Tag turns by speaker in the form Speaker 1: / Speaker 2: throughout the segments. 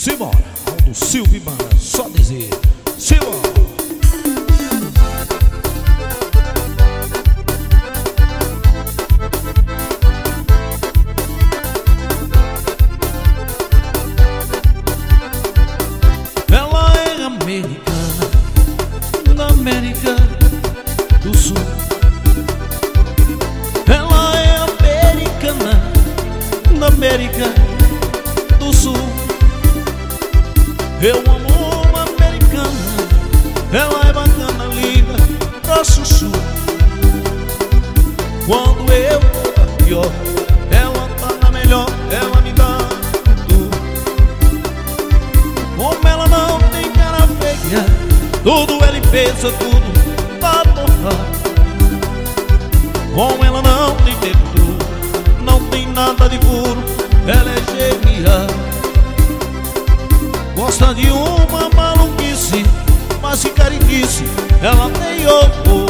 Speaker 1: Simbora, Aldo Silva e Banda, só dizer. Simbora.
Speaker 2: Ela é americana, da América do Sul. Ela é americana, da América do Sul. Eu amo uma americana, ela é bacana, linda, pra chuchu. Quando eu tô na pior, ela tá na melhor, ela me dá tudo. Como ela não tem cara feia, tudo ela pensa, tudo tá torrado. Como ela não tem tempo, não tem nada de puro, ela é genial. Gosta de uma maluquice, mas que cariquice, ela tem horror.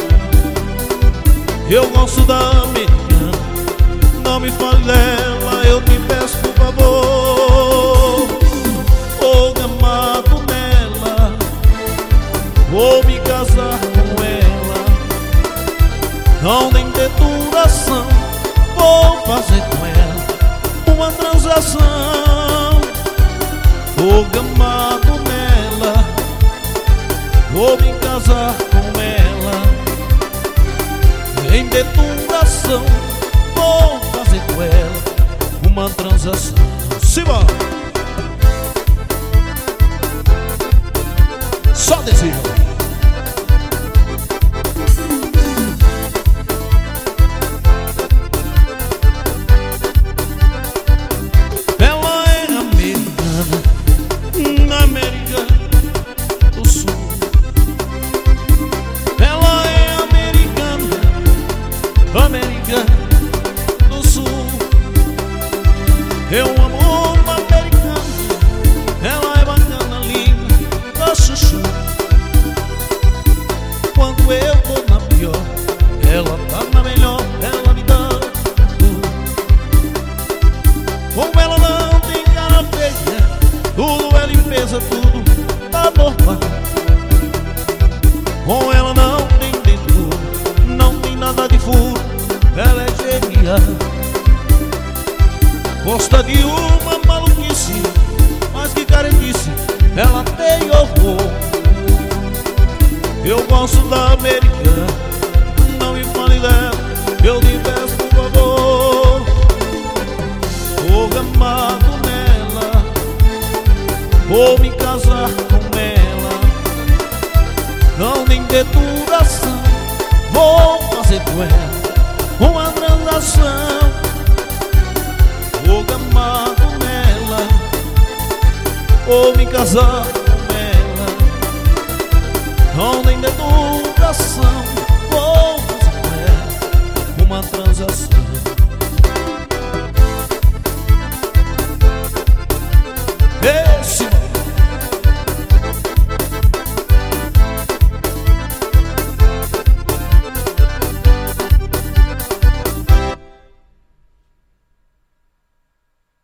Speaker 2: Eu gosto da americana, não me fale dela, eu te peço por favor. Tô gamado nela, vou me casar com ela. Não tem deturação, vou fazer com ela uma transação. Tô gamado nela, vou me casar com ela. Em deturação, vou fazer com ela uma transação.
Speaker 1: Simbora. Só desejo.
Speaker 2: América do Sul. Eu amo uma americana, ela é bacana, linda, da chuchu. Quando eu tô na pior, ela tá na melhor, ela me dá tudo. Como ela não tem cara feia, tudo é limpeza, tudo tá normal. Com ela não tem dentro, não tem nada de furo, ela é genial. Gosta de uma maluquice, mas que caretice, ela tem horror. Eu gosto da americana, não me fale dela, eu te peço por favor. Tô gamado nela, vou me casar com ela. Não tem deturação, vou fazer com ela uma transação. Vou gamado nela, vou me casar